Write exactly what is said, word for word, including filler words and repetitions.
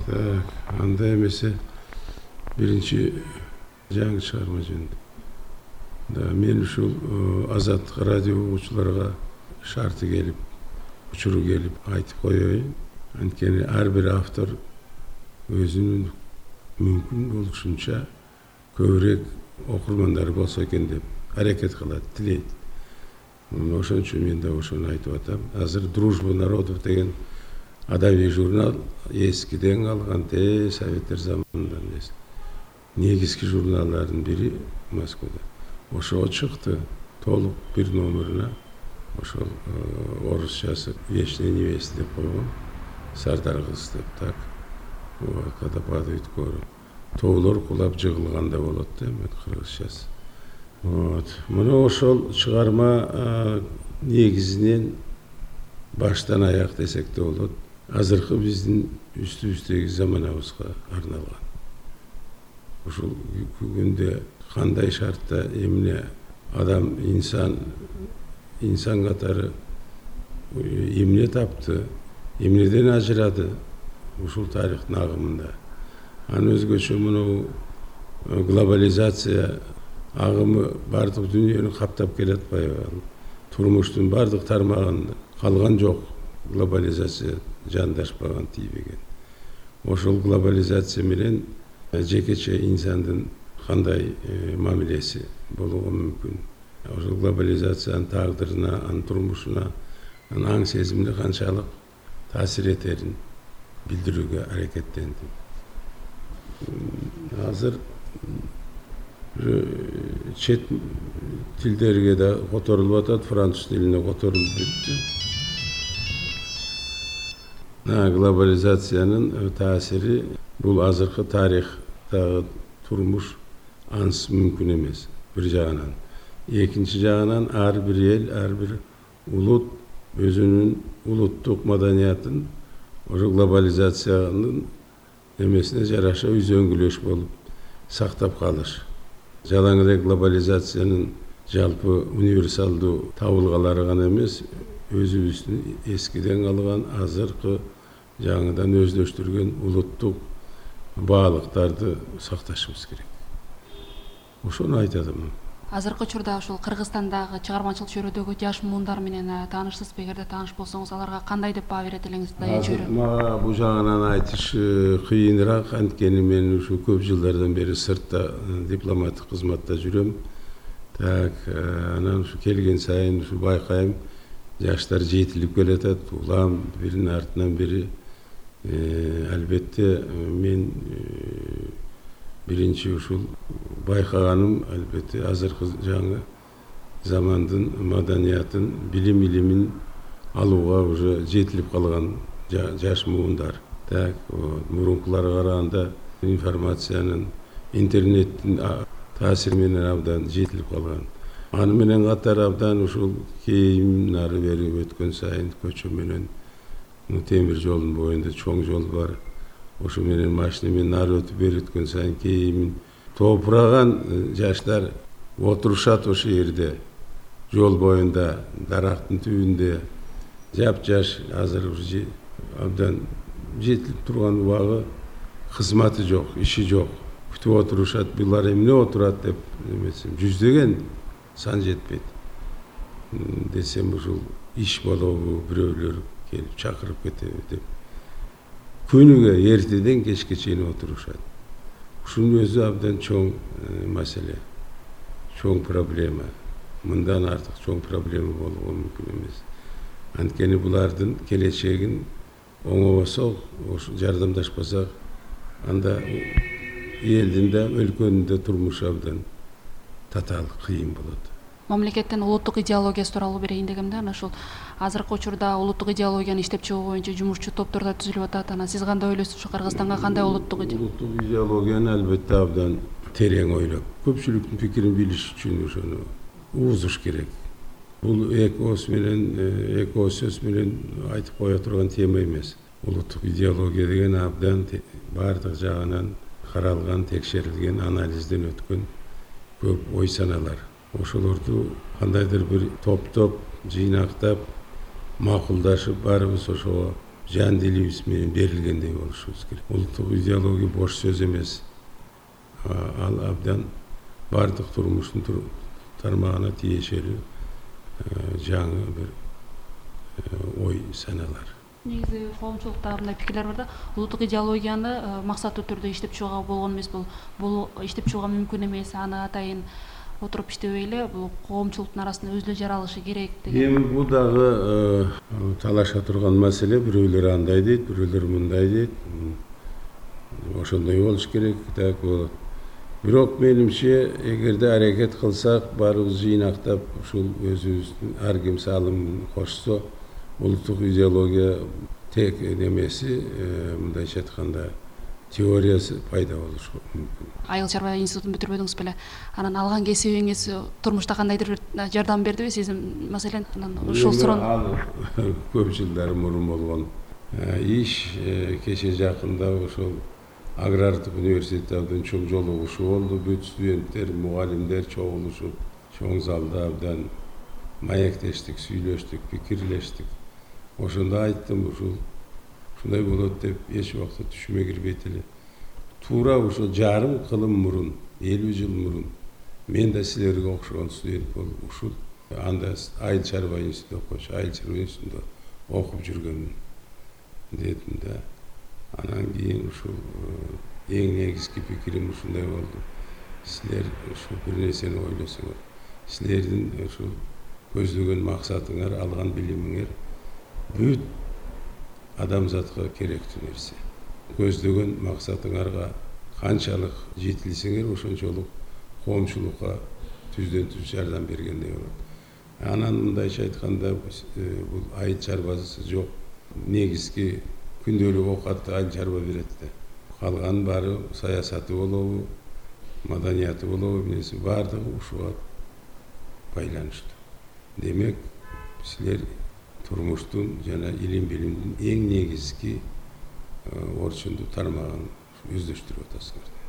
Так, анда эмесе биринчи жаңы чыгарма жөнүндө. Да, мен ушул Азаттык радио угуучуларга шарты келип, учуру келип айтып коеюн. Анткени ар бир автор өзүнүн мүмкүн болушунча көбүрөөк окурмандары болсо экен деп аракет кылат, тилейт. Ошон үчүн мен да ошону айтып атам. Азыр «Дружба народов» деген адабий журнал эскиден калган, те Советтер заманынан элес. Негизги журналдардын бири Москвада. Ошого чыкты, толук бир номерине ошол орусчасы «Вечная невеста» деп койгон. Сардар кыз деп так. Вот, когда падает горы. Тоолор кулап жыгылганда болот да, мен кыргызчасы. Вот. Мына ошол чыгарма негизинен баштан аяк десек те болот. Азыркы биздин үстүбүздөгү заманыбызга арналган. Ушул күндө кандай шартта эмне адам инсан инсан катары эмне тапты, эмнеден ажырады ушул тарыхтын агымында. Аны өзгөчө мына глобализация агымы бардык дүйнөнү каптап келатпайбы? Турмуштун бардык тармагында калган жок глобализация жандашпаган, тийбеген. Ошол глобализация менен жекече инсандын кандай мамилеси болушу мүмкүн? Ошол глобализациянын тагдырына, анын турмушуна, анын аң сезимине канчалык таасир этерин билдирүүгө аракеттендим. Азыр чет тилдерге да которулуп атат, француз тилине которулуп кетти. Глобализациянын таасири бул азыркы тарыхтагы турмуш ансыз мүмкүн эмес, бир жагынан. Экинчи жагынан ар бир эл, ар бир улут өзүнүн улуттук маданиятын ошо глобализациянын эмесине жараша үзөңгүлөш болуп сактап калыш. Жалаң эле глобализациянын жалпы универсалдуу табылгалары гана эмес, өзүбүздүн эскиден калган азыркы жаңыдан өздөштүргөн улуттук баалыктарды сакташыбыз керек. Ошону айтадым. Азыркы учурда ушул Кыргызстандагы чыгармачылык чөйрөдөгү жаш муундар менен таанышсызбы? Эгерде тааныш болсоңуз, аларга кандай деп баа берет элеңиз? Азыр мага бул жагынан айтыш кыйыныраак, анткени мен ушу көп жылдардан бери сыртта дипломаттык кызматта жүрөм. Так, анан ушу келген сайын ушу байкайм, жаштар жетилип келатат, улам биринин артынан бири. Албетте мен биринчи ушул байкаганым, албетте азыркы жаңы замандын маданиятын, билим илимин алууга уже жетилип калган жаш муундар. Так, мурункуларга караганда информациянын, интернеттин таасири менен абдан жетилип калган. Аны менен катар абдан ушул кийим нары бери өткөн сайын көчө менен темир жолдун боюнда чоң жол бар. Ошо менен машина менен нары өтүп бери өткөн сайын кийим топураган жаштар отурушат ошо жерде. Жол боюнда, дарактын түбүндө жапжаш, азыр уже абдан жетилип турган убагы, кызматы жок, иши жок. Күтүп отурушат, булар эмне отурат деп эмесем, жүздөгөн сан жетпейт. Десем ушул иш болобу, бирөөлөр келип чакырып кетеби деп. Күнүгө эртеден кечке чейин отурушат. Ушунун өзү абдан чоң маселе, чоң проблема. Мындан артык чоң проблема болуу мүмкүн эмес. Анткени булардын келечегин оңобосок, жардамдашпасак, анда элдин да, өлкөнүн да турмушу абдан татаал, кыйын болот. Мамлекеттин улуттук идеологиясы тууралуу берейин дегемде, ана ушул азыркы учурда улуттук идеологияны иштеп чыгуу боюнча жумушчу топтор да түзүлүп атат. Анан сиз кандай ойлойсуз? Ушу Кыргызстанга кандай улуттук улуттук идеологияны албетте абдан терең ойлоп, көпчүлүктүн пикирин билиш үчүн ошону угузуш керек. Бул экос менен, эко сөз менен айтып кое турган тема эмес. Улуттук идеология деген абдан бардык жагынан каралган, текшерилген, анализден өткөн көп ой саналар. Ошолорду кандайдыр бир топтоп, жыйнактап, макулдашып, баарыбыз ошого жан дилибиз менен берилгендей болушубуз керек. Улуттук идеология бош сөз эмес. Ал абдан бардык турмуштун тармагына тиешелүү жаңы бир ой саналар. Негизи коомчулукта мындай пикирлер бар да, улуттук идеологияны максаттуу түрдө иштеп чыгууга болгон эмес, бул бул иштеп чыгууга мүмкүн эмес, аны атайын отуруп иштебей эле бул коомчулуктун арасында өзү эле жаралышы керек деген. Эми бул дагы талаша турган маселе, бирөөлөр андай дейт, бирөөлөр мындай дейт. Ошондой болуш керек, так болот. Бирок менимче, эгерде аракет кылсак, баарыбыз жыйнактап, ушул өзүбүздүн ар ким салым кошсо, улуттук идеология тек немеси, мындайча айтканда, теориясы пайда болушу мүмкүн. Айыл чарба институтун бүтүрбөдүңүз беле? Анан алган кесибиңиз турмушта кандайдыр бир жардам бердиби сиздин маселен? Ушул суроону көп жылдар мурун болгон иш. Кече жакында ошол агрардык университетте абдан чоң жолугушуу болду. Бүт студенттер, мугалимдер чогулушуп, чоң залда абдан маектештик, сүйлөштүк, пикирлештик. Ошондо айттым, ушул ушундай болот деп эч убакта түшүмө кирбейт эле. Туура ушул жарым кылым мурун, элүү жыл мурун мен да силерге окшогон студент болуп, ушул анда айыл чарба институтунда окуучу, айыл чарба институтунда окуп жүргөмүн дедим да. Анан кийин ушул эң негизги пикирим ушундай болду. Силер ушул бир нерсени ойлосоңор. Силердин ушул көздөгөн максатыңар, алган билимиңер бүт адамзатка керектүү нерсе. Көздөгөн максатыңарга канчалык жетилсеңер, ошончолук коомчулукка түздөн түз жардам бергендей болот. Анан мындайча айтканда, бул айыл чарбасы жок. Негизги күндөлүк оокатты айыл чарба берет да. Калган баары саясаты болобу, маданияты болобу, эмнеси баардыгы ушуга байланыштуу. Демек, силер турмуштун жана илим билимдин эң негизги орчунду тармагын өздөштүрүп атасыңар.